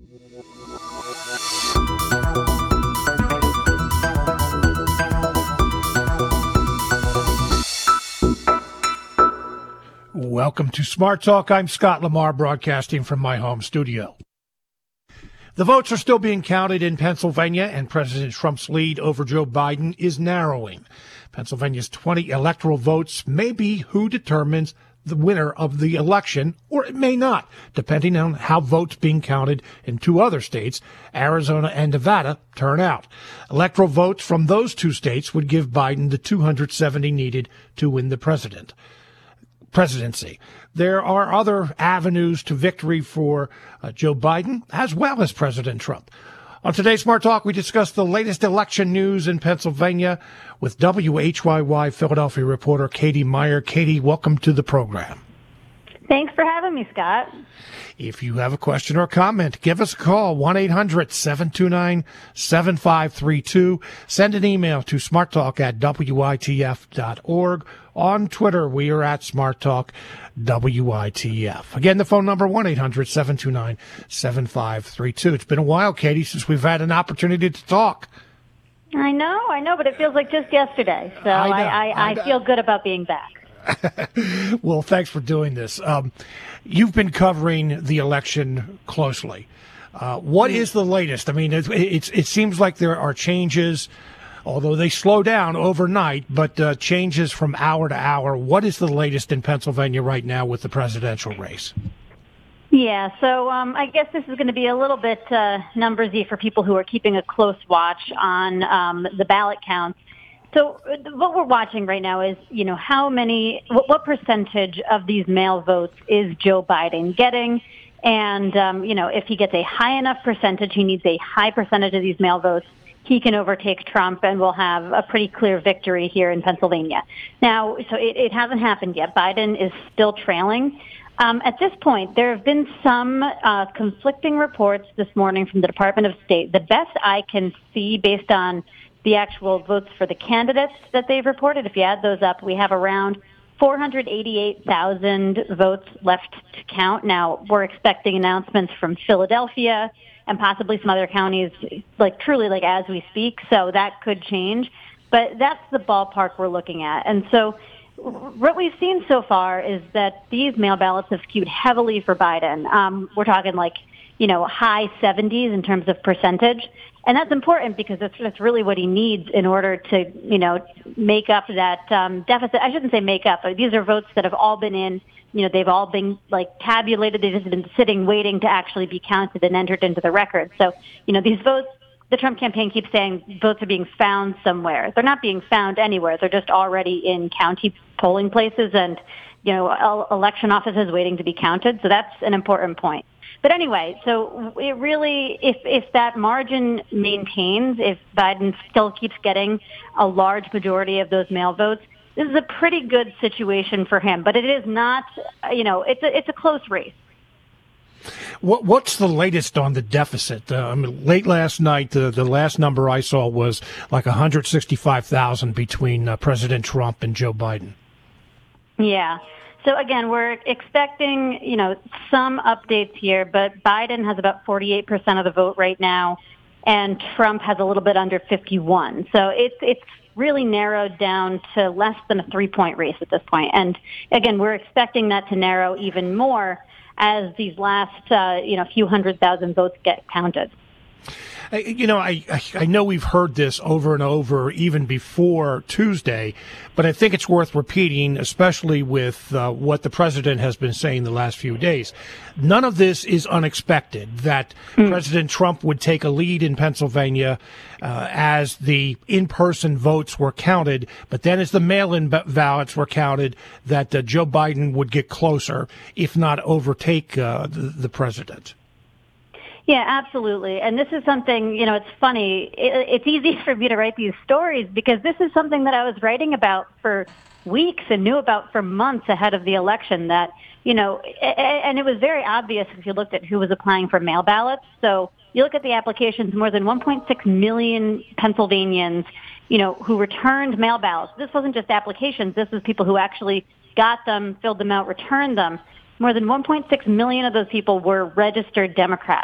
Welcome to Smart Talk. I'm Scott Lamar, broadcasting from my home studio. The votes are still being counted in Pennsylvania, and President Trump's lead over Joe Biden is narrowing. Pennsylvania's 20 electoral votes may be who determines the winner of the election, or it may not, depending on how votes being counted in two other states, Arizona and Nevada, turn out. Electoral votes from those two states would give Biden the 270 needed to win the presidency. There are other avenues to victory for Joe Biden as well as President Trump. On today's Smart Talk, we discuss the latest election news in Pennsylvania with WHYY Philadelphia reporter Katie Meyer. Katie, welcome to the program. Thanks for having me, Scott. If you have a question or comment, give us a call, 1-800-729-7532. Send an email to smarttalk@witf.org. On Twitter, we are at SmartTalkWITF. Again, the phone number, 1-800-729-7532. It's been a while, Katie, since we've had an opportunity to talk. I know, but it feels like just yesterday. So I feel good about being back. Well, thanks for doing this. You've been covering the election closely. What is the latest? I mean, it seems like there are changes, although they slow down overnight, but changes from hour to hour. What is the latest in Pennsylvania right now with the presidential race? Yeah, so I guess this is going to be a little bit numbersy for people who are keeping a close watch on the ballot counts. So what we're watching right now is, what percentage of these mail votes is Joe Biden getting? And, if he gets a high enough percentage, he needs a high percentage of these mail votes, he can overtake Trump and we'll have a pretty clear victory here in Pennsylvania. Now, so it hasn't happened yet. Biden is still trailing. At this point, there have been some conflicting reports this morning from the Department of State. The best I can see based on the actual votes for the candidates that they've reported, if you add those up, we have around 488,000 votes left to count. Now, we're expecting announcements from Philadelphia and possibly some other counties, truly as we speak, so that could change. But that's the ballpark we're looking at. And so what we've seen so far is that these mail ballots have skewed heavily for Biden. We're talking high 70s in terms of percentage. And that's important because that's really what he needs in order to, make up that deficit. I shouldn't say make up. These are votes that have all been in, they've all been tabulated. They've just been sitting waiting to actually be counted and entered into the record. So, these votes, the Trump campaign keeps saying votes are being found somewhere. They're not being found anywhere. They're just already in county polling places and, election offices waiting to be counted. So that's an important point. But anyway, so it really, if that margin maintains, if Biden still keeps getting a large majority of those mail votes, this is a pretty good situation for him. But it is not, it's a close race. What's the latest on the deficit? Late last night, the last number I saw was 165,000 between President Trump and Joe Biden. Yeah. So again, we're expecting, some updates here, but Biden has about 48% of the vote right now, and Trump has a little bit under 51. So it's really narrowed down to less than a 3-point race at this point. And again, we're expecting that to narrow even more as these last, few 100,000 votes get counted. I know we've heard this over and over even before Tuesday, but I think it's worth repeating, especially with what the president has been saying the last few days. None of this is unexpected, that President Trump would take a lead in Pennsylvania as the in-person votes were counted, but then as the mail-in ballots were counted, that Joe Biden would get closer, if not overtake the president. Yeah, absolutely. And this is something, it's funny. It's easy for me to write these stories because this is something that I was writing about for weeks and knew about for months ahead of the election that, and it was very obvious if you looked at who was applying for mail ballots. So you look at the applications, more than 1.6 million Pennsylvanians, who returned mail ballots. This wasn't just applications. This was people who actually got them, filled them out, returned them. More than 1.6 million of those people were registered Democrats.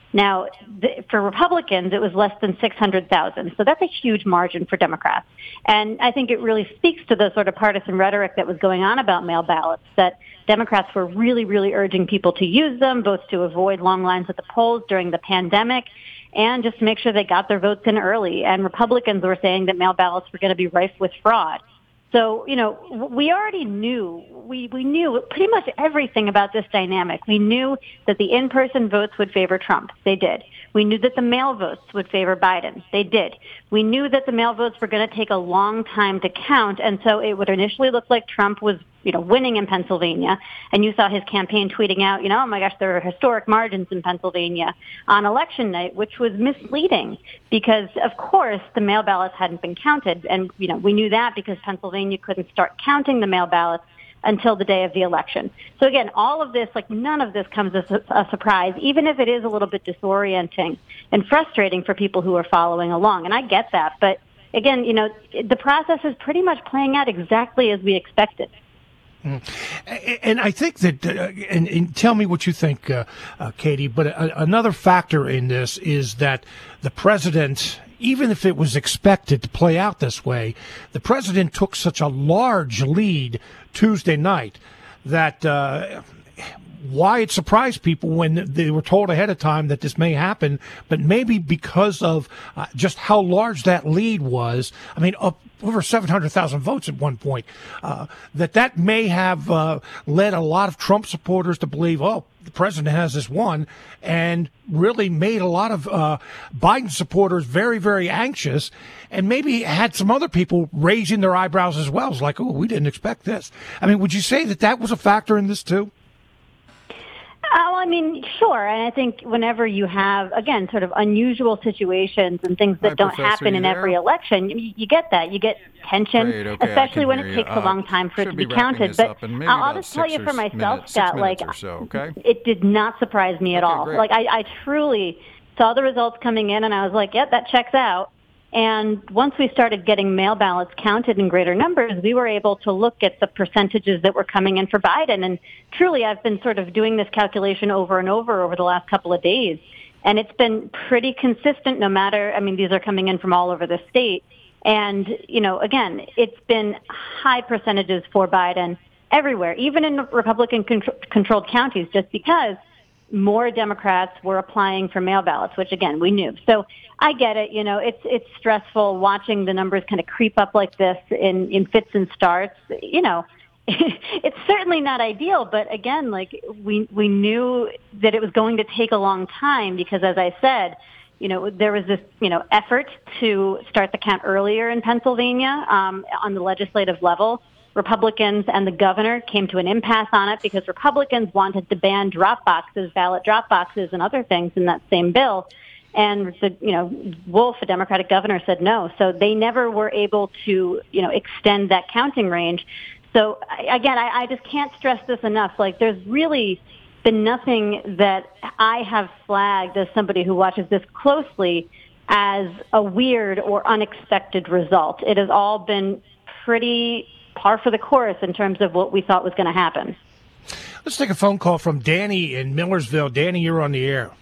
Now, for Republicans, it was less than 600,000. So that's a huge margin for Democrats. And I think it really speaks to the sort of partisan rhetoric that was going on about mail ballots, that Democrats were really, really urging people to use them, both to avoid long lines at the polls during the pandemic and just to make sure they got their votes in early. And Republicans were saying that mail ballots were going to be rife with fraud. So, we already knew, we knew pretty much everything about this dynamic. We knew that the in-person votes would favor Trump. They did. We knew that the mail votes would favor Biden. They did. We knew that the mail votes were going to take a long time to count, and so it would initially look like Trump was winning in Pennsylvania. And you saw his campaign tweeting out, oh my gosh, there are historic margins in Pennsylvania on election night, which was misleading because, of course, the mail ballots hadn't been counted. And, we knew that because Pennsylvania couldn't start counting the mail ballots until the day of the election. So again, all of this, none of this comes as a surprise, even if it is a little bit disorienting and frustrating for people who are following along. And I get that. But again, the process is pretty much playing out exactly as we expected. And I think that, and tell me what you think, Katie, but another factor in this is that the president, even if it was expected to play out this way, the president took such a large lead Tuesday night that why it surprised people when they were told ahead of time that this may happen, but maybe because of just how large that lead was. I mean, up over 700,000 votes at one point, that may have led a lot of Trump supporters to believe, the president has this won, and really made a lot of Biden supporters very, very anxious, and maybe had some other people raising their eyebrows as well. It's like, we didn't expect this. I mean, would you say that was a factor in this too? Oh, I mean, sure. And I think whenever you have, again, sort of unusual situations and things that don't happen in every election, you get that. You get tension, especially when it takes a long time for it to be counted. But I'll just tell you for myself, Scott, it did not surprise me at all. Great. I truly saw the results coming in, and I was like, yep, that checks out. And once we started getting mail ballots counted in greater numbers, we were able to look at the percentages that were coming in for Biden. And truly, I've been sort of doing this calculation over and over the last couple of days. And it's been pretty consistent no matter, these are coming in from all over the state. And, again, it's been high percentages for Biden everywhere, even in Republican-controlled counties, just because more Democrats were applying for mail ballots, which, again, we knew. So I get it. It's stressful watching the numbers kind of creep up like this in fits and starts. It's certainly not ideal. But, again, we knew that it was going to take a long time because, as I said, there was this, effort to start the count earlier in Pennsylvania on the legislative level. Republicans and the governor came to an impasse on it because Republicans wanted to ban ballot drop boxes and other things in that same bill. And Wolf, a Democratic governor, said no. So they never were able to, extend that counting range. So again, I just can't stress this enough. There's really been nothing that I have flagged as somebody who watches this closely as a weird or unexpected result. It has all been pretty par for the course in terms of what we thought was going to happen. Let's take a phone call from Danny in Millersville. Danny, you're on the air.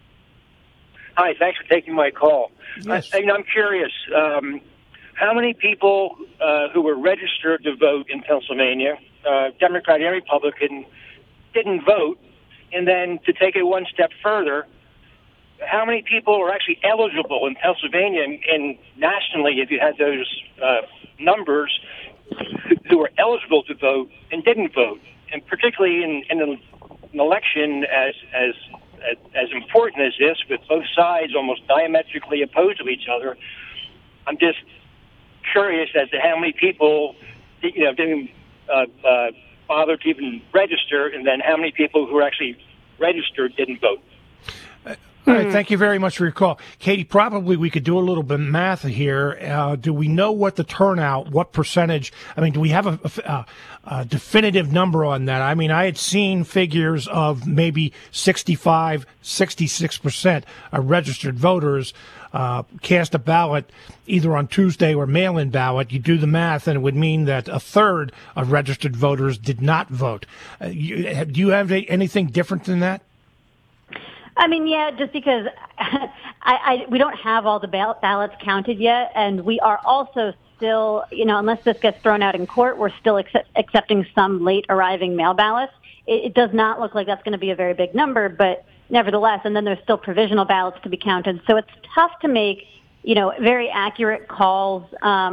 Hi, thanks for taking my call. Yes. I'm curious, how many people who were registered to vote in Pennsylvania, Democrat and Republican, didn't vote? And then to take it one step further, how many people were actually eligible in Pennsylvania and nationally, if you had those numbers, who were eligible to vote and didn't vote? And particularly in an election as important as this, with both sides almost diametrically opposed to each other, I'm just curious as to how many people didn't bother to even register, and then how many people who were actually registered didn't vote. All right, thank you very much for your call. Katie, probably we could do a little bit of math here. Do we know what the turnout, what percentage, do we have a definitive number on that? I had seen figures of maybe 65, 66% of registered voters cast a ballot either on Tuesday or mail-in ballot. You do the math, and it would mean that a third of registered voters did not vote. Do you have anything different than that? I mean, yeah, just because we don't have all the ballots counted yet, and we are also still, unless this gets thrown out in court, we're still accepting some late arriving mail ballots. It does not look like that's going to be a very big number, but nevertheless, and then there's still provisional ballots to be counted. So it's tough to make, very accurate calls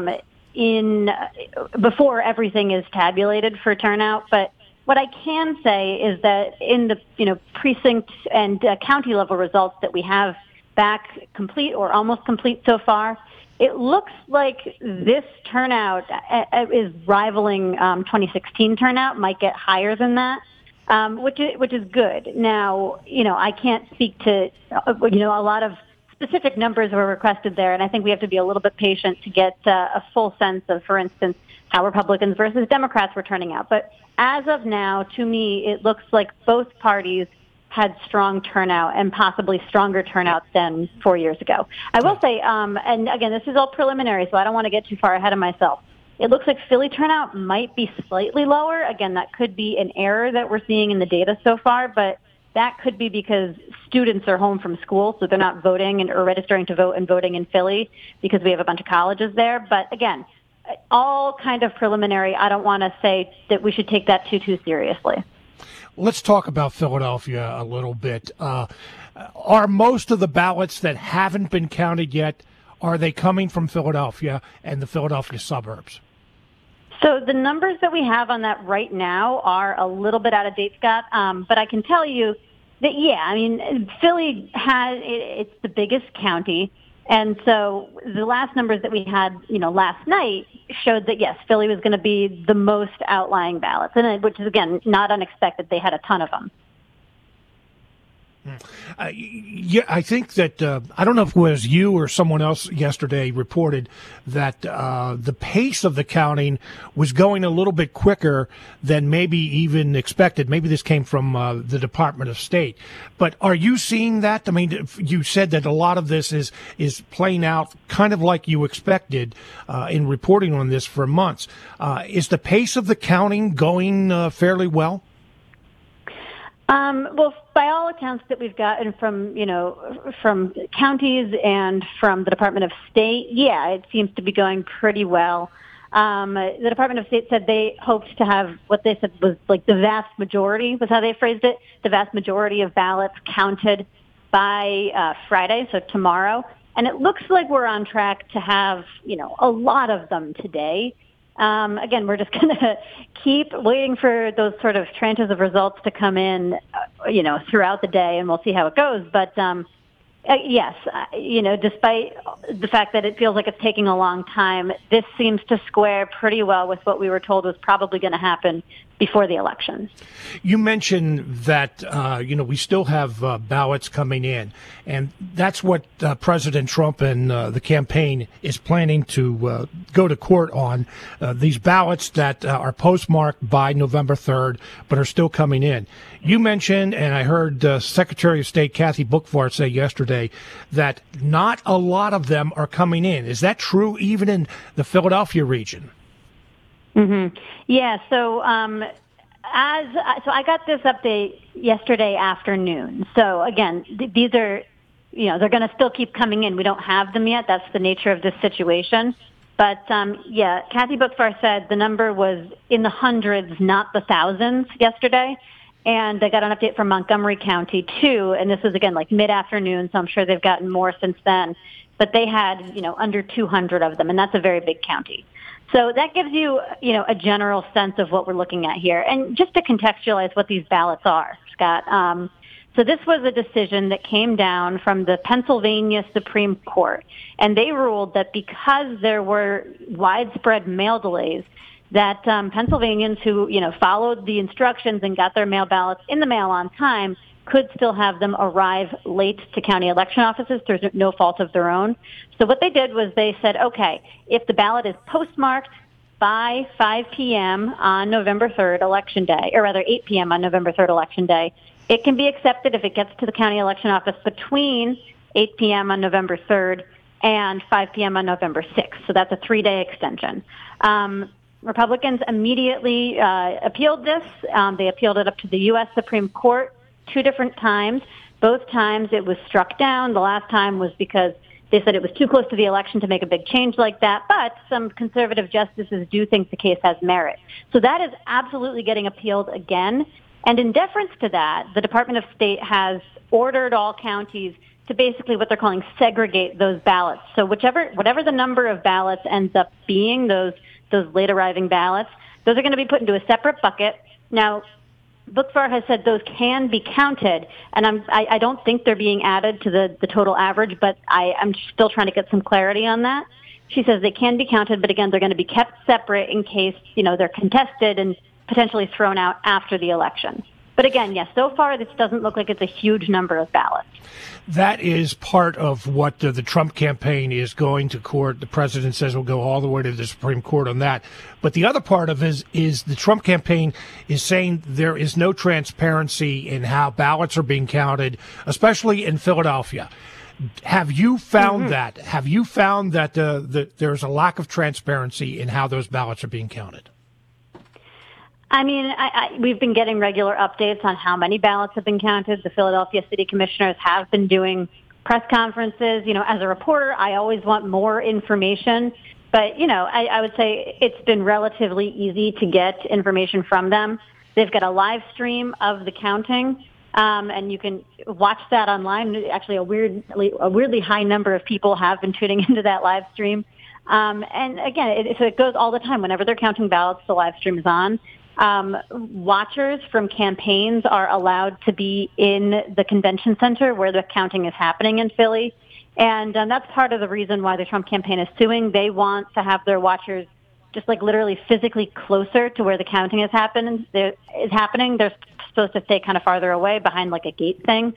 before everything is tabulated for turnout. But what I can say is that in the precinct and county level results that we have back complete or almost complete so far, it looks like this turnout is rivaling 2016 turnout, might get higher than that, which is good. Now, I can't speak to a lot of specific numbers were requested there, and I think we have to be a little bit patient to get a full sense of, for instance, how Republicans versus Democrats were turning out. But as of now, to me, it looks like both parties had strong turnout and possibly stronger turnout than 4 years ago. I will say, and again, this is all preliminary, so I don't want to get too far ahead of myself. It looks like Philly turnout might be slightly lower. Again, that could be an error that we're seeing in the data so far, but that could be because students are home from school, so they're not voting or registering to vote and voting in Philly because we have a bunch of colleges there. But again, all kind of preliminary. I don't want to say that we should take that too seriously. Let's talk about Philadelphia a little bit. Are most of the ballots that haven't been counted yet, are they coming from Philadelphia and the Philadelphia suburbs? So the numbers that we have on that right now are a little bit out of date, Scott. But I can tell you that, Philly it's the biggest county. And so the last numbers that we had, last night showed that, yes, Philly was going to be the most outlying ballots, which is, again, not unexpected. They had a ton of them. I think that, I don't know if it was you or someone else yesterday reported that the pace of the counting was going a little bit quicker than maybe even expected. Maybe this came from the Department of State. But are you seeing that? I mean, you said that a lot of this is playing out kind of like you expected in reporting on this for months. Is the pace of the counting going fairly well? Well, by all accounts that we've gotten from counties and from the Department of State, it seems to be going pretty well. The Department of State said they hoped to have what they said was like the vast majority, was how they phrased it, the vast majority of ballots counted by Friday, so tomorrow. And it looks like we're on track to have, a lot of them today. Again, we're just going to keep waiting for those sort of tranches of results to come in, throughout the day, and we'll see how it goes. But yes, despite the fact that it feels like it's taking a long time, this seems to square pretty well with what we were told was probably going to happen before the elections. You mentioned that, we still have ballots coming in, and that's what President Trump and the campaign is planning to go to court on, these ballots that are postmarked by November 3rd but are still coming in. You mentioned, and I heard Secretary of State Kathy Boockvar say yesterday, that not a lot of them are coming in. Is that true even in the Philadelphia region? Mm-hmm. Yeah, so I got this update yesterday afternoon. So again, these are, they're going to still keep coming in. We don't have them yet. That's the nature of this situation. But Kathy Boockvar said the number was in the hundreds, not the thousands yesterday. And I got an update from Montgomery County too. And this was again like mid-afternoon, so I'm sure they've gotten more since then. But they had, under 200 of them, and that's a very big county. So that gives you, a general sense of what we're looking at here. And just to contextualize what these ballots are, Scott, so this was a decision that came down from the Pennsylvania Supreme Court. And they ruled that because there were widespread mail delays, that Pennsylvanians who, followed the instructions and got their mail ballots in the mail on time could still have them arrive late to county election offices through no fault of their own. So what they did was they said, okay, if the ballot is postmarked by 5 p.m. on November 3rd, Election Day, or rather 8 p.m. on November 3rd, Election Day, it can be accepted if it gets to the county election office between 8 p.m. on November 3rd and 5 p.m. on November 6th. So that's a 3-day extension. Republicans immediately appealed this. They appealed it up to the U.S. Supreme Court 2 different times. Both times it was struck down. The last time was because they said it was too close to the election to make a big change like that, but some conservative justices do think the case has merit. So that is absolutely getting appealed again. And in deference to that, the Department of State has ordered all counties to basically what they're calling segregate those ballots. So whatever the number of ballots ends up being, those late arriving ballots, those are going to be put into a separate bucket. Now, Boockvar has said those can be counted, and I don't think they're being added to the total average, but I'm still trying to get some clarity on that. She says they can be counted, but again, they're going to be kept separate in case, they're contested and potentially thrown out after the election. But again, yes, so far this doesn't look like it's a huge number of ballots. That is part of what the Trump campaign is going to court. The president says we'll go all the way to the Supreme Court on that. But the other part of it is the Trump campaign is saying there is no transparency in how ballots are being counted, especially in Philadelphia. Have you found that? Have you found that there's a lack of transparency in how those ballots are being counted? I mean, we've been getting regular updates on how many ballots have been counted. The Philadelphia city commissioners have been doing press conferences. As a reporter, I always want more information. But, I would say it's been relatively easy to get information from them. They've got a live stream of the counting, and you can watch that online. Actually, a weirdly high number of people have been tuning into that live stream. And again, it goes all the time. Whenever they're counting ballots, the live stream is on. Watchers from campaigns are allowed to be in the convention center where the counting is happening in Philly. And that's part of the reason why the Trump campaign is suing. They want to have their watchers just literally physically closer to where the counting is happening. They're supposed to stay kind of farther away behind a gate thing.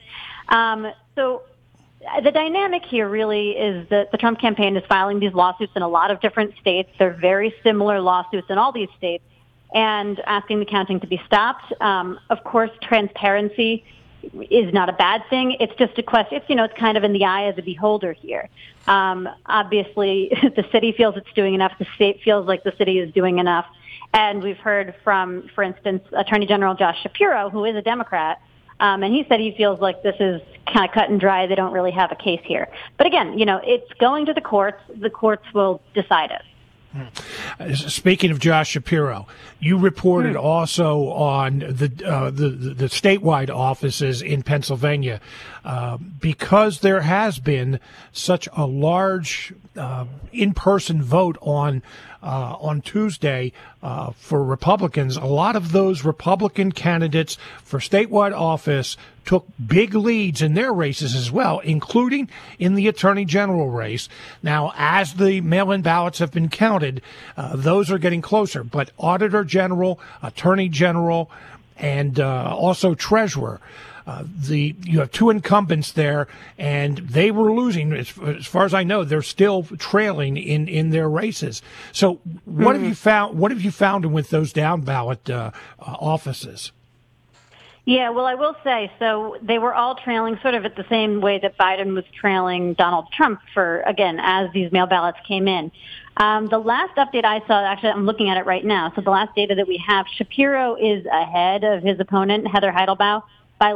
So the dynamic here really is that the Trump campaign is filing these lawsuits in a lot of different states. They're very similar lawsuits in all these states, and asking the counting to be stopped. Of course, transparency is not a bad thing. It's just a question. It's kind of in the eye of the beholder here. Obviously, the city feels it's doing enough. The state feels like the city is doing enough. And we've heard from, for instance, Attorney General Josh Shapiro, who is a Democrat, and he said he feels like this is kind of cut and dry. They don't really have a case here. But again, it's going to the courts. The courts will decide it. Speaking of Josh Shapiro, you reported also on the statewide offices in Pennsylvania because there has been such a large in-person vote on Tuesday for Republicans. A lot of those Republican candidates for statewide office took big leads in their races as well, including in the Attorney General race. Now, as the mail-in ballots have been counted, those are getting closer. But Auditor General, Attorney General, and also Treasurer, you have two incumbents there, and they were losing. As far as I know, they're still trailing in their races. So, what have you found? What have you found with those down ballot offices? Yeah, well, I will say, so they were all trailing sort of at the same way that Biden was trailing Donald Trump as these mail ballots came in. The last update I saw, actually, I'm looking at it right now. So the last data that we have, Shapiro is ahead of his opponent, Heather Heidelbaugh, by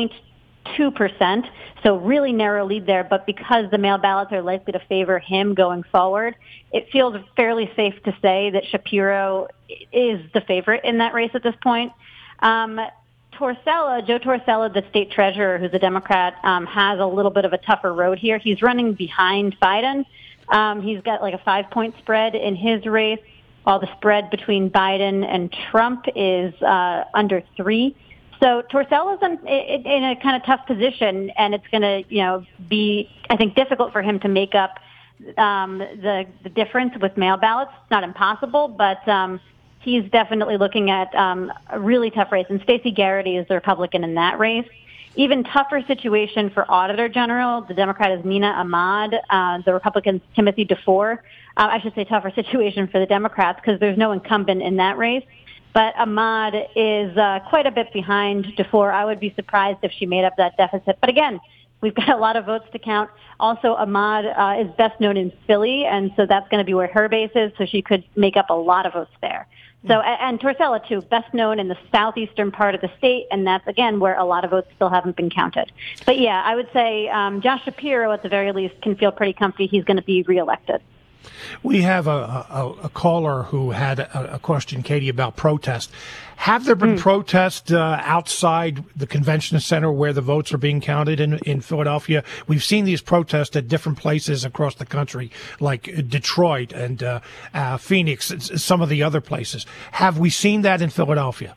0.2%. So really narrow lead there. But because the mail ballots are likely to favor him going forward, it feels fairly safe to say that Shapiro is the favorite in that race at this point. Joe Torsella, the state treasurer, who's a Democrat, has a little bit of a tougher road here. He's running behind Biden. He's got a 5-point spread in his race, while the spread between Biden and Trump is under 3. So Torsella's in a kind of tough position, and it's going to, be, I think, difficult for him to make up the difference with mail ballots. It's not impossible, but he's definitely looking at a really tough race. And Stacey Garrity is the Republican in that race. Even tougher situation for Auditor General. The Democrat is Nina Ahmad. The Republican's Timothy DeFore. I should say tougher situation for the Democrats because there's no incumbent in that race. But Ahmad is quite a bit behind DeFore. I would be surprised if she made up that deficit. But again, we've got a lot of votes to count. Also, Ahmad is best known in Philly, and so that's going to be where her base is, so she could make up a lot of votes there. So, and Torcella, too, best known in the southeastern part of the state, and that's, again, where a lot of votes still haven't been counted. But, yeah, I would say Josh Shapiro, at the very least, can feel pretty comfy he's going to be reelected. We have a caller who had a question, Katie, about protest. Have there been protests outside the convention center where the votes are being counted in Philadelphia? We've seen these protests at different places across the country, like Detroit and Phoenix, some of the other places. Have we seen that in Philadelphia?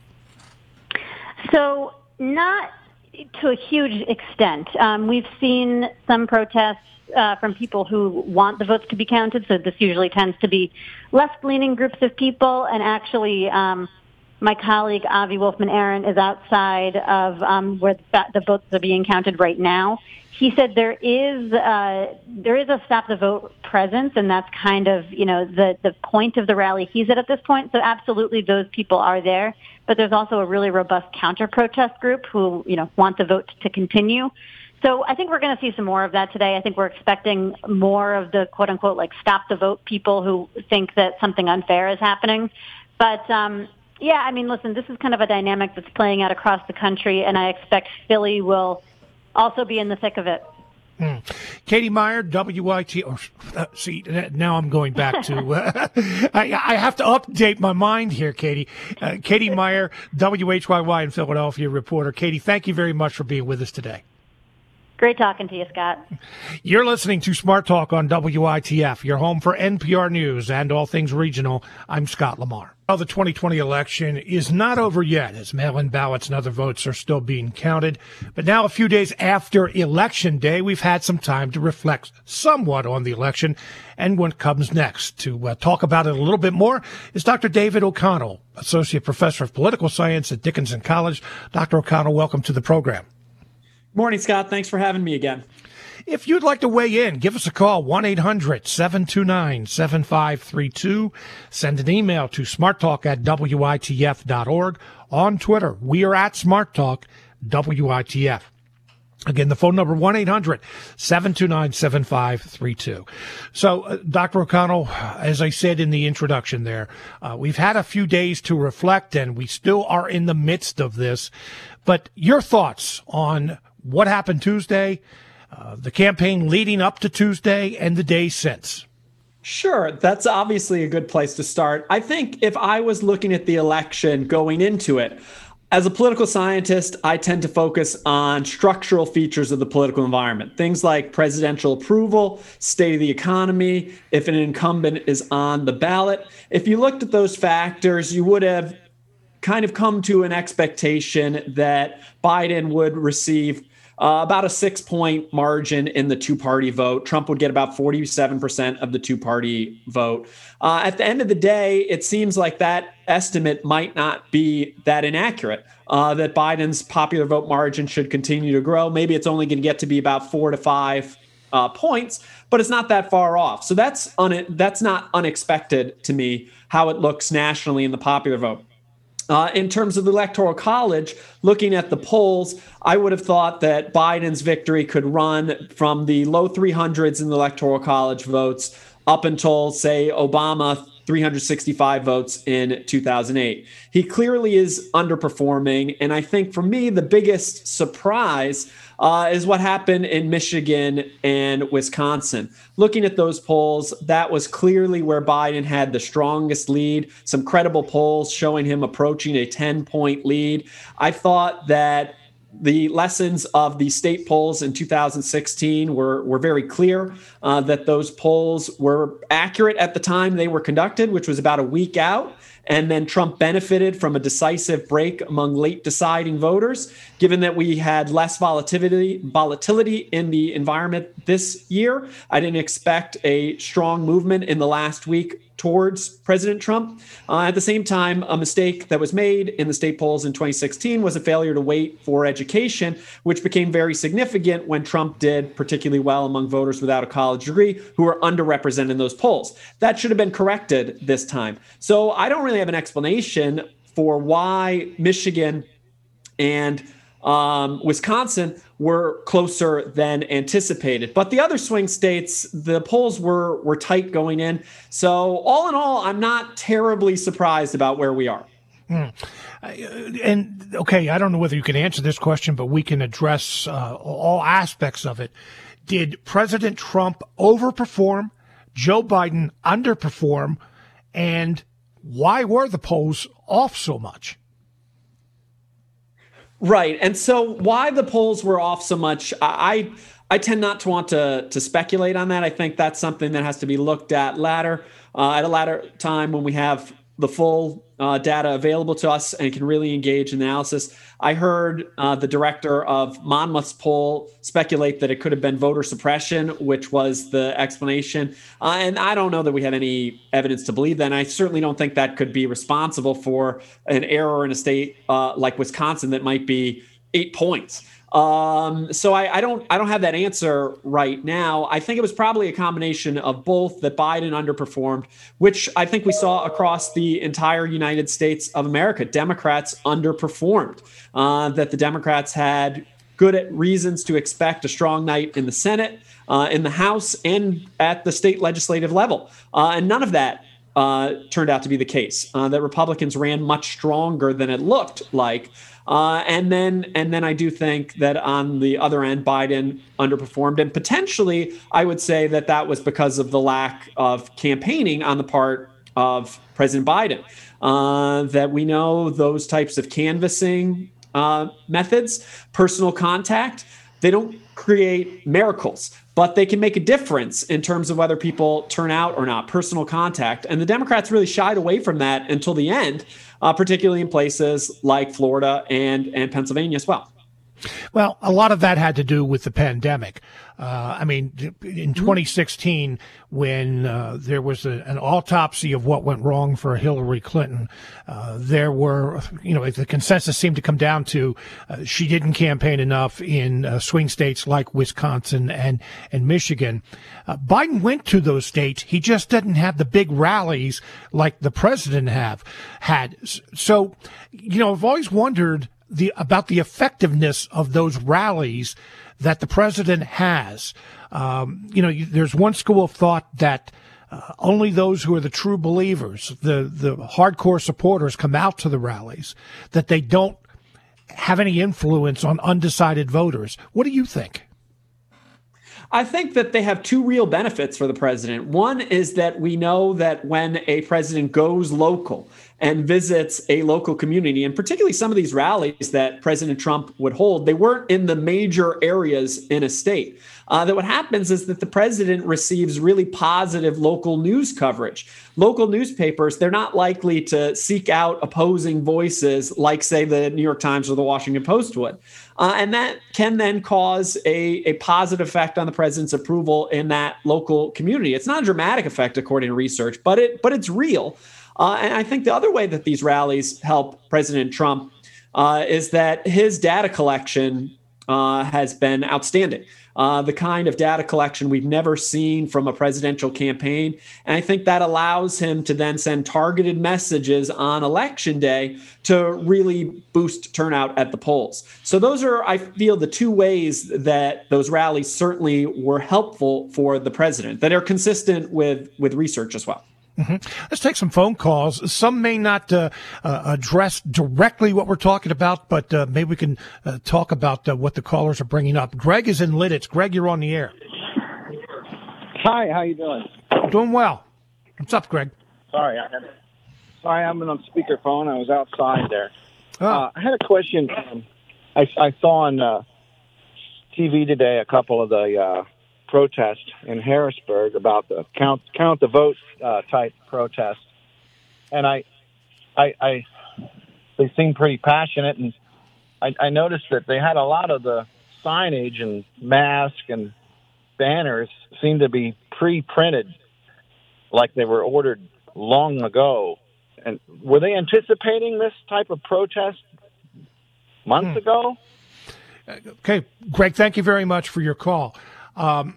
So not to a huge extent. We've seen some protests from people who want the votes to be counted. So this usually tends to be left-leaning groups of people. And actually, my colleague Avi Wolfman-Aaron is outside of where the votes are being counted right now. He said there is a stop the vote presence, and that's kind of the point of the rally he's at this point. So absolutely, those people are there. But there's also a really robust counter-protest group who want the vote to continue. So I think we're going to see some more of that today. I think we're expecting more of the quote-unquote stop the vote people who think that something unfair is happening. But yeah, I mean, listen, this is kind of a dynamic that's playing out across the country, and I expect Philly will also be in the thick of it. Katie Meyer, WIT. See, now I'm going back to. I have to update my mind here, Katie. Katie Meyer, WHYY in Philadelphia reporter. Katie, thank you very much for being with us today. Great talking to you, Scott. You're listening to Smart Talk on WITF, your home for NPR News and all things regional. I'm Scott Lamar. Well, the 2020 election is not over yet, as mail-in ballots and other votes are still being counted. But now, a few days after Election Day, we've had some time to reflect somewhat on the election and what comes next. To talk about it a little bit more is Dr. David O'Connell, Associate Professor of Political Science at Dickinson College. Dr. O'Connell, welcome to the program. Morning, Scott. Thanks for having me again. If you'd like to weigh in, give us a call, 1-800-729-7532. Send an email to smarttalk@witf.org. On Twitter, we are at smarttalkwitf. Again, the phone number, 1-800-729-7532. So, Dr. O'Connell, as I said in the introduction there, we've had a few days to reflect, and we still are in the midst of this. But your thoughts on what happened Tuesday, the campaign leading up to Tuesday, and the day since? Sure. That's obviously a good place to start. I think if I was looking at the election going into it, as a political scientist, I tend to focus on structural features of the political environment, things like presidential approval, state of the economy, if an incumbent is on the ballot. If you looked at those factors, you would have kind of come to an expectation that Biden would receive about a 6-point margin in the two-party vote. Trump would get about 47% of the two-party vote. At the end of the day, it seems like that estimate might not be that inaccurate, that Biden's popular vote margin should continue to grow. Maybe it's only going to get to be about 4 to 5 points, but it's not that far off. So that's not unexpected to me, how it looks nationally in the popular vote. In terms of the Electoral College, looking at the polls, I would have thought that Biden's victory could run from the low 300s in the Electoral College votes up until, say, Obama 365 votes in 2008. He clearly is underperforming. And I think for me, the biggest surprise is what happened in Michigan and Wisconsin. Looking at those polls, that was clearly where Biden had the strongest lead. Some credible polls showing him approaching a 10-point lead. I thought that the lessons of the state polls in 2016 were very clear, that those polls were accurate at the time they were conducted, which was about a week out. And then Trump benefited from a decisive break among late deciding voters, given that we had less volatility in the environment this year. I didn't expect a strong movement in the last week towards President Trump. At the same time, a mistake that was made in the state polls in 2016 was a failure to wait for education, which became very significant when Trump did particularly well among voters without a college degree who were underrepresented in those polls. That should have been corrected this time. So I don't really have an explanation for why Michigan and Wisconsin were closer than anticipated. But the other swing states, the polls were tight going in. So all in all, I'm not terribly surprised about where we are. And okay, I don't know whether you can answer this question, but we can address all aspects of it. Did President Trump overperform, Joe Biden underperform, and why were the polls off so much? Right. And so why the polls were off so much, I tend not to want to speculate on that. I think that's something that has to be looked at at a later time when we have the full data available to us and can really engage in analysis. I heard the director of Monmouth's poll speculate that it could have been voter suppression, which was the explanation. And I don't know that we have any evidence to believe that. And I certainly don't think that could be responsible for an error in a state like Wisconsin that might be 8 points. So I don't have that answer right now. I think it was probably a combination of both, that Biden underperformed, which I think we saw across the entire United States of America. Democrats underperformed, that the Democrats had good reasons to expect a strong night in the Senate, in the House, and at the state legislative level. And none of that turned out to be the case, that Republicans ran much stronger than it looked like. And then I do think that on the other end, Biden underperformed. And potentially, I would say that was because of the lack of campaigning on the part of President Biden. That we know those types of canvassing methods, personal contact, they don't create miracles, but they can make a difference in terms of whether people turn out or not, personal contact. And the Democrats really shied away from that until the end, particularly in places like Florida and Pennsylvania as well. Well, a lot of that had to do with the pandemic. In 2016, when there was an autopsy of what went wrong for Hillary Clinton, there were, the consensus seemed to come down to she didn't campaign enough in swing states like Wisconsin and Michigan. Biden went to those states. He just didn't have the big rallies like the president had. So, I've always wondered about the effectiveness of those rallies that the president has. There's one school of thought that only those who are the true believers, the hardcore supporters, come out to the rallies, that they don't have any influence on undecided voters. What do you think? I think that they have two real benefits for the president. One is that we know that when a president goes local and visits a local community, and particularly some of these rallies that President Trump would hold, they weren't in the major areas in a state. That what happens is that the president receives really positive local news coverage. Local newspapers, they're not likely to seek out opposing voices like, say, the New York Times or the Washington Post would. And that can then cause a positive effect on the president's approval in that local community. It's not a dramatic effect, according to research, but it's real. And I think the other way that these rallies help President Trump is that his data collection has been outstanding. The kind of data collection we've never seen from a presidential campaign. And I think that allows him to then send targeted messages on election day to really boost turnout at the polls. So those are, I feel, the two ways that those rallies certainly were helpful for the president, that are consistent with research as well. Mm-hmm. Let's take some phone calls. Some may not address directly what we're talking about, but maybe we can talk about what the callers are bringing up. Greg is in Lidditz. Greg, you're on the air. Hi, how you doing? Doing well. What's up, Greg? Sorry, I'm on speakerphone. I was outside there. Oh. I had a question. I saw on TV today a couple of the protest in Harrisburg about the count the vote type protest, and they seemed pretty passionate, and I noticed that they had a lot of the signage and masks and banners seemed to be pre-printed, like they were ordered long ago. And were they anticipating this type of protest months ago? Okay, Greg, thank you very much for your call.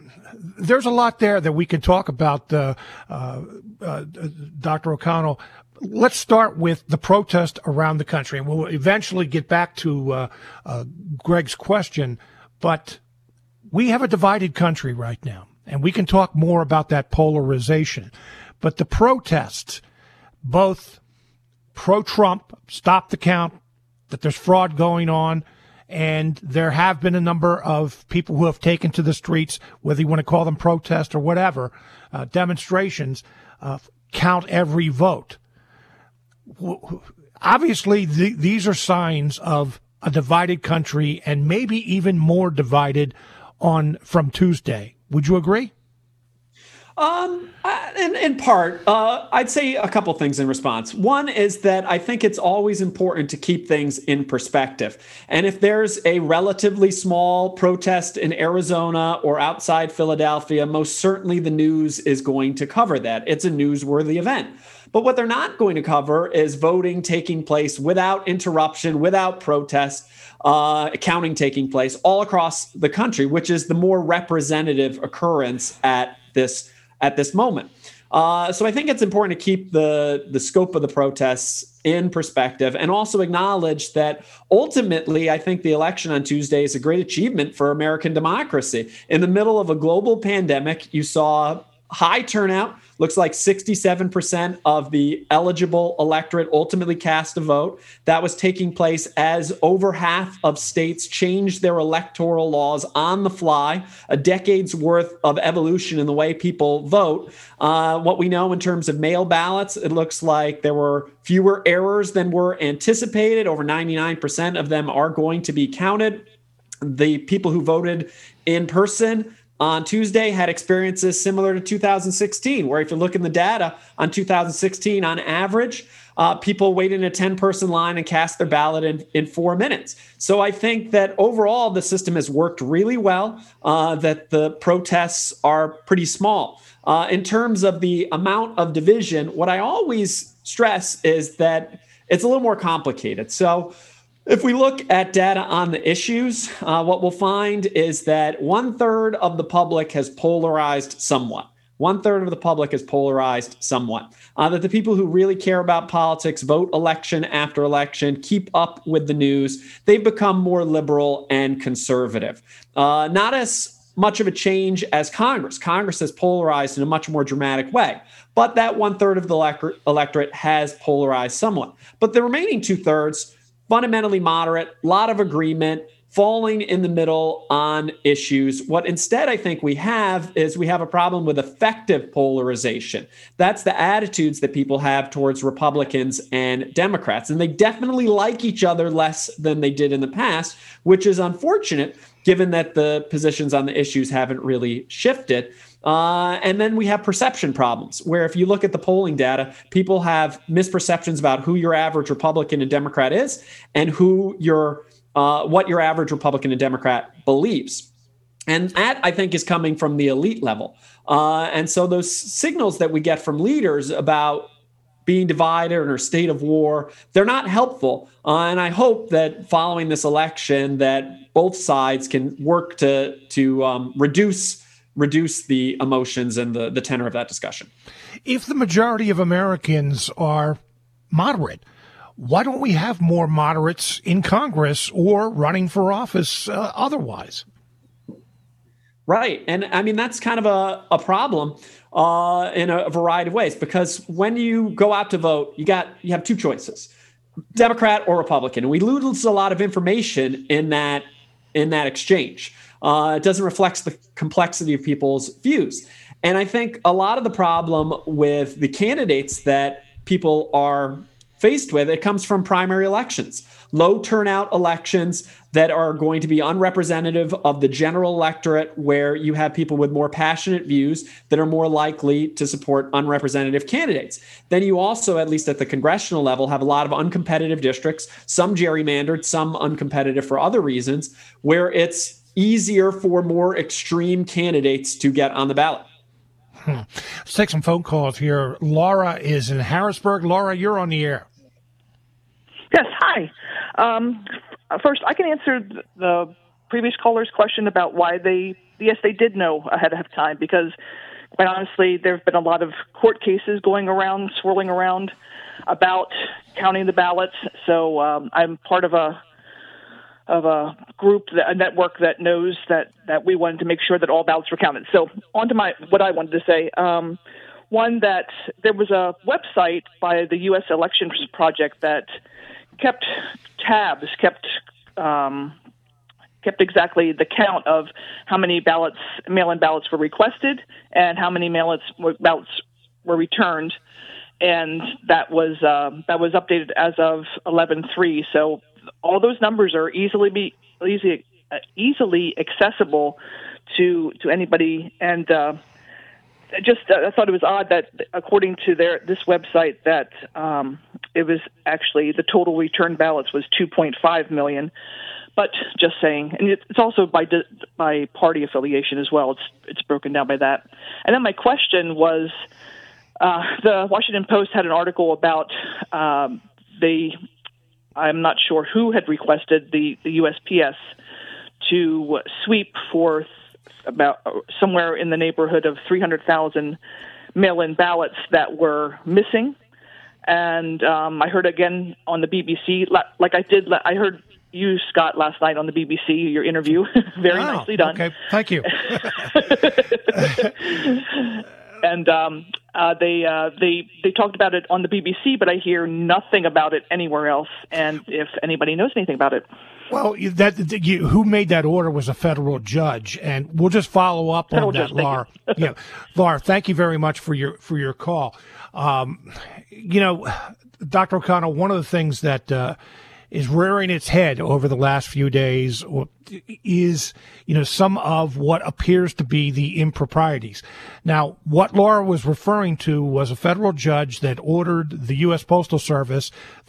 There's a lot there that we can talk about, Dr. O'Connell. let's start with the protest around the country, and we'll eventually get back to Greg's question. But we have a divided country right now, and we can talk more about that polarization. But the protests, both pro-Trump, stop the count, that there's fraud going on, and there have been a number of people who have taken to the streets, whether you want to call them protests or whatever, demonstrations, count every vote. Obviously, these are signs of a divided country, and maybe even more divided from Tuesday. Would you agree? In part, I'd say a couple things in response. One is that I think it's always important to keep things in perspective. And if there's a relatively small protest in Arizona or outside Philadelphia, most certainly the news is going to cover that. It's a newsworthy event. But what they're not going to cover is voting taking place without interruption, without protest, counting taking place all across the country, which is the more representative occurrence at this moment. So I think it's important to keep the scope of the protests in perspective, and also acknowledge that ultimately, I think the election on Tuesday is a great achievement for American democracy. In the middle of a global pandemic, you saw high turnout. Looks like 67% of the eligible electorate ultimately cast a vote. That was taking place as over half of states changed their electoral laws on the fly, a decade's worth of evolution in the way people vote. What we know in terms of mail ballots, it looks like there were fewer errors than were anticipated. Over 99% of them are going to be counted. The people who voted in person on Tuesday had experiences similar to 2016, where if you look in the data on 2016, on average, people waited in a 10-person line and cast their ballot in 4 minutes. So I think that overall the system has worked really well, that the protests are pretty small. In terms of the amount of division, what I always stress is that it's a little more complicated. So if we look at data on the issues, what we'll find is that 1/3 of the public has polarized somewhat. 1/3 of the public is polarized somewhat. That the people who really care about politics vote election after election, keep up with the news. They've become more liberal and conservative. Not as much of a change as Congress. Congress has polarized in a much more dramatic way. But that 1/3 of the electorate has polarized somewhat. But the remaining 2/3, fundamentally moderate, lot of agreement, falling in the middle on issues. What instead I think we have a problem with effective polarization. That's the attitudes that people have towards Republicans and Democrats. And they definitely like each other less than they did in the past, which is unfortunate given that the positions on the issues haven't really shifted. And then we have perception problems, where if you look at the polling data, people have misperceptions about who your average Republican and Democrat is, and what your average Republican and Democrat believes. And that, I think, is coming from the elite level. And so those signals that we get from leaders about being divided or a state of war, they're not helpful. And I hope that following this election, that both sides can work to reduce the emotions and the tenor of that discussion. If the majority of Americans are moderate, why don't we have more moderates in Congress or running for office otherwise? Right. And I mean, that's kind of a problem in a variety of ways, because when you go out to vote, you have two choices, Democrat or Republican. And we lose a lot of information in that exchange. It doesn't reflect the complexity of people's views. And I think a lot of the problem with the candidates that people are faced with, it comes from primary elections, low turnout elections that are going to be unrepresentative of the general electorate, where you have people with more passionate views that are more likely to support unrepresentative candidates. Then you also, at least at the congressional level, have a lot of uncompetitive districts, some gerrymandered, some uncompetitive for other reasons, where it's easier for more extreme candidates to get on the ballot. Let's take some phone calls here. Laura is in Harrisburg. Laura, you're on the air. Yes, hi. First, I can answer the previous caller's question about why they did know ahead of time, because quite honestly, there have been a lot of court cases swirling around. about counting the ballots. So I'm part of a group, a network that knows that we wanted to make sure that all ballots were counted. So on to what I wanted to say. One, that there was a website by the U.S. Elections Project that kept tabs, kept exactly the count of how many mail-in ballots were requested and how many ballots were returned, and that was updated as of 11/3. So all those numbers are easily accessible to anybody, and I thought it was odd that according to this website that it was actually the total returned ballots was 2.5 million. But just saying, and it's also by party affiliation as well. It's broken down by that. And then my question was, the Washington Post had an article about I'm not sure who had requested the USPS to sweep for about somewhere in the neighborhood of 300,000 mail-in ballots that were missing. And I heard again on the BBC, I heard you, Scott, last night on the BBC, your interview. Very nicely done. Okay, thank you. And they talked about it on the BBC, but I hear nothing about it anywhere else. And if anybody knows anything about it. Well, who made that order was a federal judge, and we'll just follow up on that, Laura. Yeah, Laura, thank you very much for your call. Dr. O'Connell, one of the things that is rearing its head over the last few days is, some of what appears to be the improprieties. Now, what Laura was referring to was a federal judge that ordered the U.S. Postal Service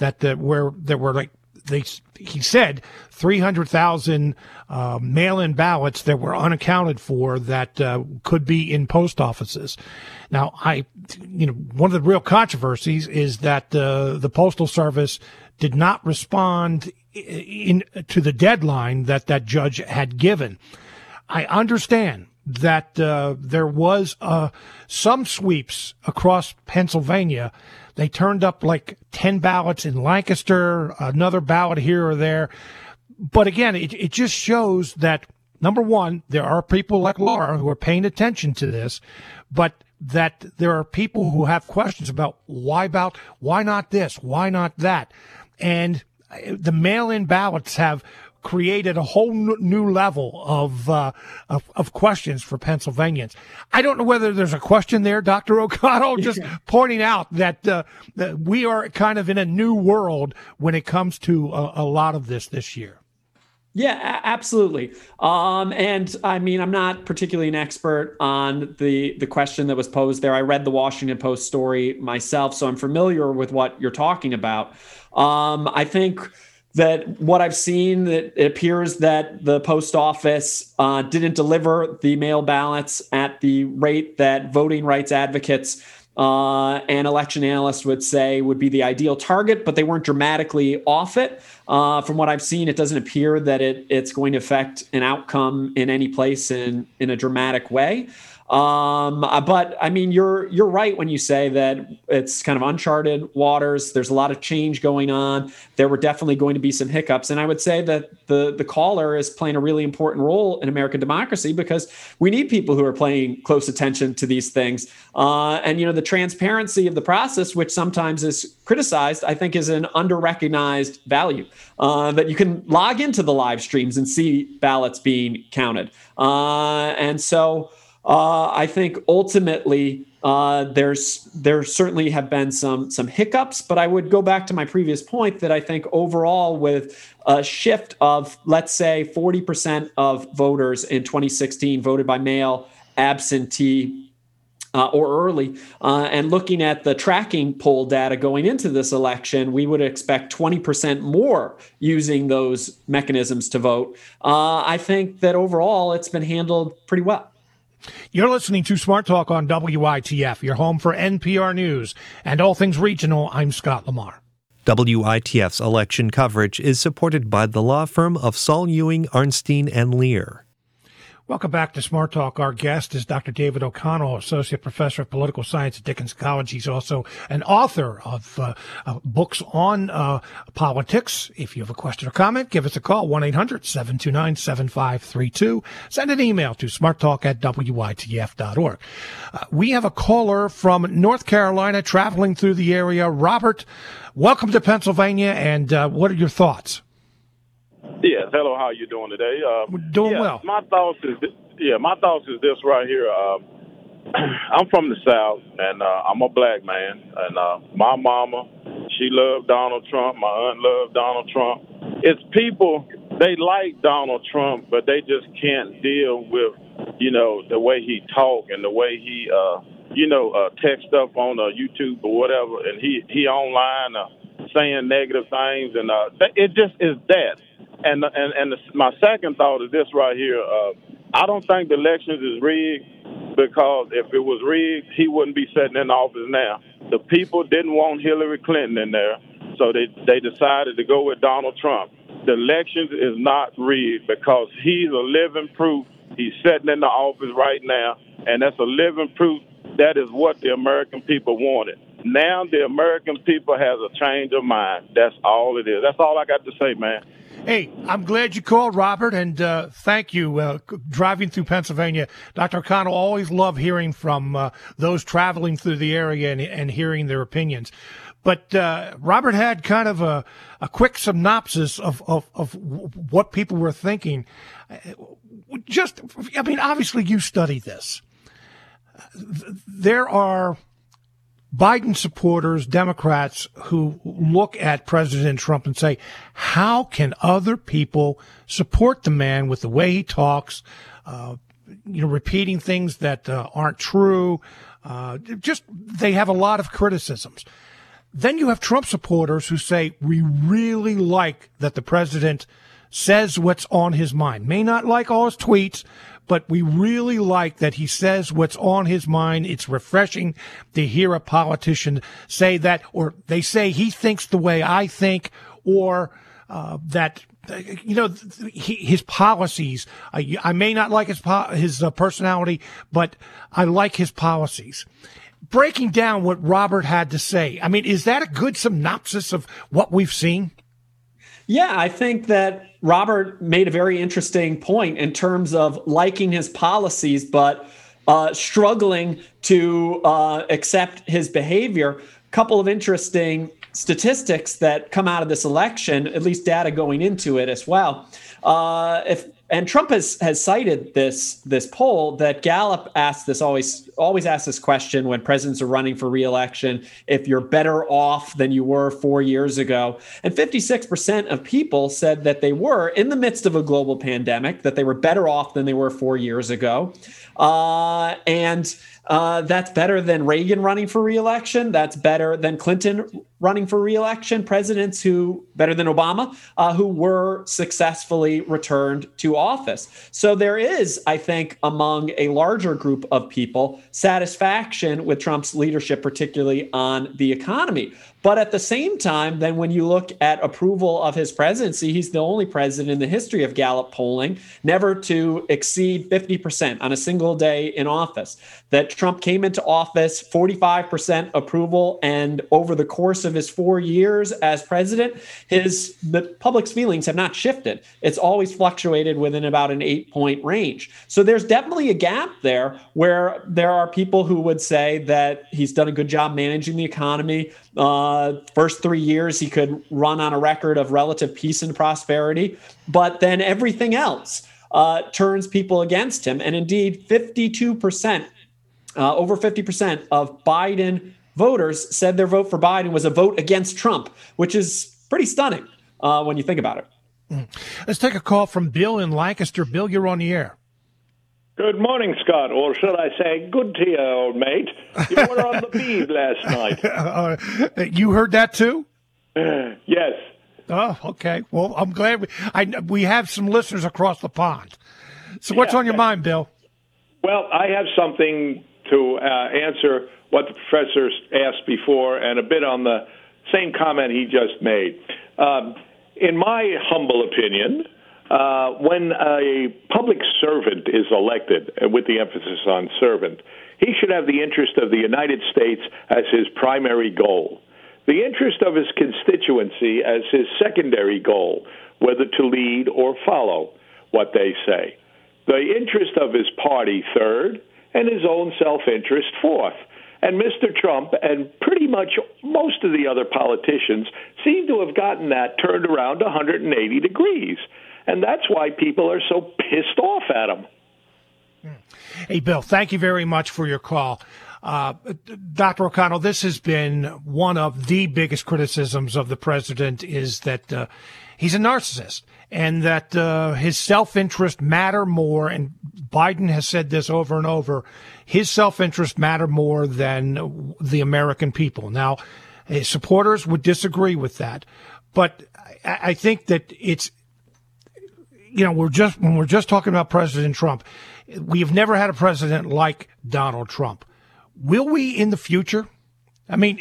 he said 300,000 mail-in ballots that were unaccounted for that could be in post offices. Now, one of the real controversies is that the Postal Service did not respond to the deadline that judge had given. I understand that there was some sweeps across Pennsylvania. They turned up like 10 ballots in Lancaster, another ballot here or there. But again, it just shows that, number one, there are people like Laura who are paying attention to this, but that there are people who have questions about why not this, why not that. And the mail-in ballots have created a whole new level of questions for Pennsylvanians. I don't know whether there's a question there, Dr. O'Connell, just pointing out that we are kind of in a new world when it comes to a lot of this year. Yeah, absolutely. And I mean, I'm not particularly an expert on the question that was posed there. I read the Washington Post story myself, so I'm familiar with what you're talking about. I think that what I've seen, that it appears that the post office didn't deliver the mail ballots at the rate that voting rights advocates and election analysts would say would be the ideal target, but they weren't dramatically off it. From what I've seen, it doesn't appear that it's going to affect an outcome in any place in a dramatic way. But I mean, you're right when you say that it's kind of uncharted waters. There's a lot of change going on. There were definitely going to be some hiccups. And I would say that the caller is playing a really important role in American democracy, because we need people who are paying close attention to these things. And, the transparency of the process, which sometimes is criticized, I think is an under-recognized value, that you can log into the live streams and see ballots being counted. And so I think ultimately there certainly have been some hiccups, but I would go back to my previous point that I think overall, with a shift of, let's say, 40% of voters in 2016 voted by mail, absentee, or early, and looking at the tracking poll data going into this election, we would expect 20% more using those mechanisms to vote. I think that overall it's been handled pretty well. You're listening to Smart Talk on WITF, your home for NPR News and all things regional. I'm Scott Lamar. WITF's election coverage is supported by the law firm of Saul Ewing, Arnstein, and Lear. Welcome back to Smart Talk. Our guest is Dr. David O'Connell, Associate Professor of Political Science at Dickens College. He's also an author of books on politics. If you have a question or comment, give us a call, 1-800-729-7532. Send an email to smarttalk@witf.org. We have a caller from North Carolina traveling through the area. Robert, welcome to Pennsylvania, and what are your thoughts? Yes. Hello. How you doing today? We're doing well. My thoughts is this right here. I'm from the South, and I'm a black man. And my mama, she loved Donald Trump. My aunt loved Donald Trump. It's people, they like Donald Trump, but they just can't deal with, the way he talk and the way he, text up on YouTube or whatever, and he online saying negative things, and it just is that. And my second thought is this right here. I don't think the elections is rigged, because if it was rigged, he wouldn't be sitting in office now. The people didn't want Hillary Clinton in there, so they decided to go with Donald Trump. The elections is not rigged, because he's a living proof. He's sitting in the office right now, and that's a living proof that is what the American people wanted. Now the American people has a change of mind. That's all it is. That's all I got to say, man. Hey, I'm glad you called, Robert, and thank you. Driving through Pennsylvania, Dr. O'Connell, always love hearing from those traveling through the area and hearing their opinions. But Robert had kind of a quick synopsis of what people were thinking. Obviously you study this. There are Biden supporters, Democrats, who look at President Trump and say, how can other people support the man with the way he talks, repeating things that aren't true? They have a lot of criticisms. Then you have Trump supporters who say, we really like that the president says what's on his mind. May not like all his tweets, but we really like that he says what's on his mind. It's refreshing to hear a politician say that, or they say he thinks the way I think, or that, his policies. I may not like his personality, but I like his policies. Breaking down what Robert had to say, is that a good synopsis of what we've seen? Yeah, I think that Robert made a very interesting point in terms of liking his policies, but struggling to accept his behavior. A couple of interesting statistics that come out of this election, at least data going into it as well. And Trump has cited this poll that Gallup always asks this question when presidents are running for re-election, if you're better off than you were 4 years ago. And 56% of people said that they were, in the midst of a global pandemic, that they were better off than they were 4 years ago. And that's better than Reagan running for re-election. That's better than Clinton running for re-election. Presidents better than Obama, who were successfully returned to office. So there is, I think, among a larger group of people, satisfaction with Trump's leadership, particularly on the economy. But at the same time, then when you look at approval of his presidency, he's the only president in the history of Gallup polling never to exceed 50% on a single day in office. That Trump came into office, 45% approval, and over the course of his 4 years as president, the public's feelings have not shifted. It's always fluctuated within about an 8-point range. So there's definitely a gap there where there are people who would say that he's done a good job managing the economy. First 3 years, he could run on a record of relative peace and prosperity, but then everything else turns people against him. And indeed, 52%, over 50% of Biden voters said their vote for Biden was a vote against Trump, which is pretty stunning when you think about it. Let's take a call from Bill in Lancaster. Bill, you're on the air. Good morning, Scott, or should I say good to you, old mate. You were on the bead last night. You heard that too? Yes. Oh, okay. Well, I'm glad we have some listeners across the pond. So what's on your mind, Bill? Well, I have something to answer what the professor asked before and a bit on the same comment he just made. In my humble opinion, when a public servant is elected, with the emphasis on servant, he should have the interest of the United States as his primary goal, the interest of his constituency as his secondary goal, whether to lead or follow what they say, the interest of his party third, and his own self-interest fourth. And Mr. Trump and pretty much most of the other politicians seem to have gotten that turned around 180 degrees. And that's why people are so pissed off at him. Hey, Bill, thank you very much for your call. Dr. O'Connell, this has been one of the biggest criticisms of the president, is that he's a narcissist and that his self-interest matter more. And Biden has said this over and over. His self-interest matter more than the American people. Now, his supporters would disagree with that. But I think that it's, when we're just talking about President Trump, we have never had a president like Donald Trump. Will we in the future? I mean,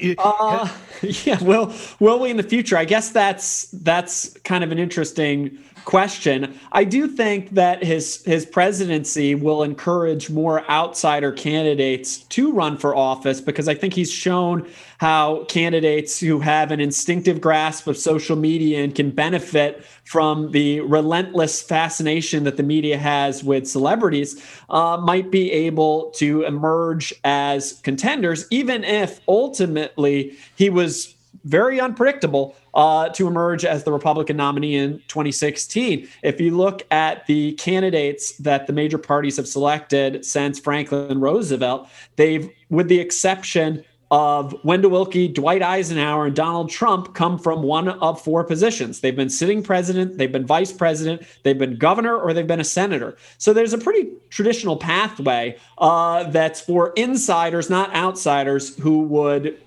yeah. Will we in the future? I guess that's kind of an interesting question. I do think that his presidency will encourage more outsider candidates to run for office, because I think he's shown how candidates who have an instinctive grasp of social media and can benefit from the relentless fascination that the media has with celebrities might be able to emerge as contenders, even if ultimately he was very unpredictable to emerge as the Republican nominee in 2016. If you look at the candidates that the major parties have selected since Franklin Roosevelt, they've, with the exception of Wendell Willkie, Dwight Eisenhower, and Donald Trump, come from one of four positions. They've been sitting president, they've been vice president, they've been governor, or they've been a senator. So there's a pretty traditional pathway that's for insiders, not outsiders, who would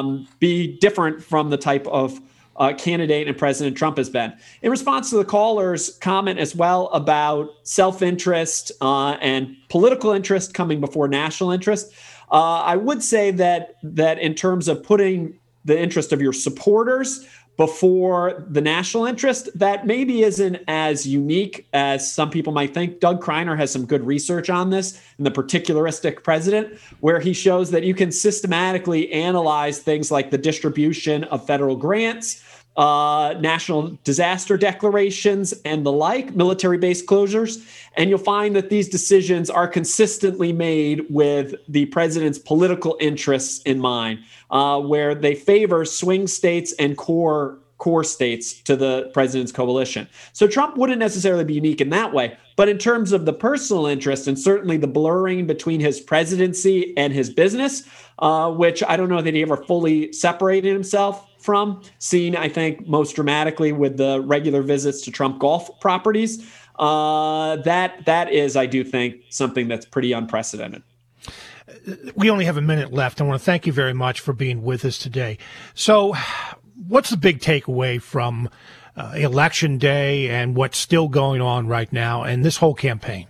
be different from the type of candidate and President Trump has been. In response to the caller's comment as well about self-interest and political interest coming before national interest, I would say that in terms of putting the interest of your supporters before the national interest, that maybe isn't as unique as some people might think. Doug Kreiner has some good research on this in The Particularistic President, where he shows that you can systematically analyze things like the distribution of federal grants, national disaster declarations, and the like, military base closures. And you'll find that these decisions are consistently made with the president's political interests in mind, where they favor swing states and core states to the president's coalition. So Trump wouldn't necessarily be unique in that way. But in terms of the personal interest and certainly the blurring between his presidency and his business, which I don't know that he ever fully separated himself from, seen, I think, most dramatically with the regular visits to Trump golf properties. That is, I do think, something that's pretty unprecedented. We only have a minute left. I want to thank you very much for being with us today. So what's the big takeaway from Election Day and what's still going on right now and this whole campaign?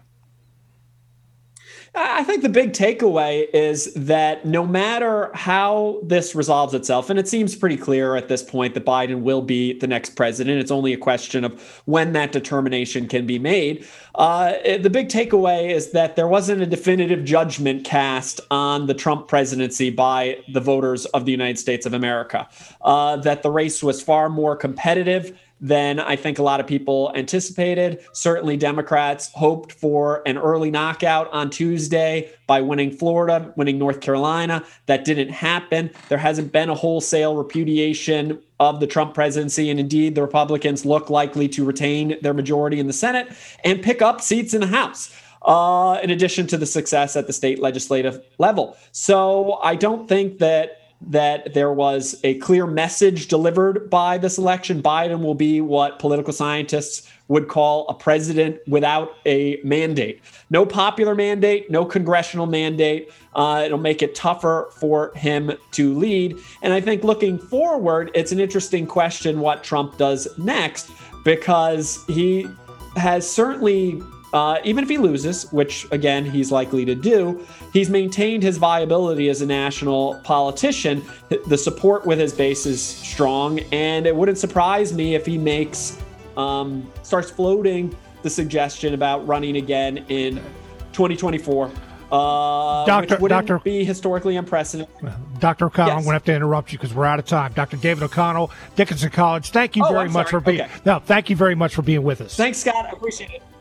I think the big takeaway is that no matter how this resolves itself, and it seems pretty clear at this point that Biden will be the next president, it's only a question of when that determination can be made. The big takeaway is that there wasn't a definitive judgment cast on the Trump presidency by the voters of the United States of America, that the race was far more competitive than I think a lot of people anticipated. Certainly Democrats hoped for an early knockout on Tuesday by winning Florida, winning North Carolina. That didn't happen. There hasn't been a wholesale repudiation of the Trump presidency. And indeed, the Republicans look likely to retain their majority in the Senate and pick up seats in the House, in addition to the success at the state legislative level. So I don't think that there was a clear message delivered by this election. Biden will be what political scientists would call a president without a mandate. No popular mandate, no congressional mandate. It'll make it tougher for him to lead. And I think looking forward, it's an interesting question what Trump does next, because he has certainly, even if he loses, which, again, he's likely to do, he's maintained his viability as a national politician. The support with his base is strong, and it wouldn't surprise me if he makes starts floating the suggestion about running again in 2024. Which wouldn't be historically unprecedented. Dr. O'Connell, Yes. I'm going to have to interrupt you because we're out of time. Dr. David O'Connell, Dickinson College, thank you very much for being. Okay. No, thank you very much for being with us. Thanks, Scott. I appreciate it.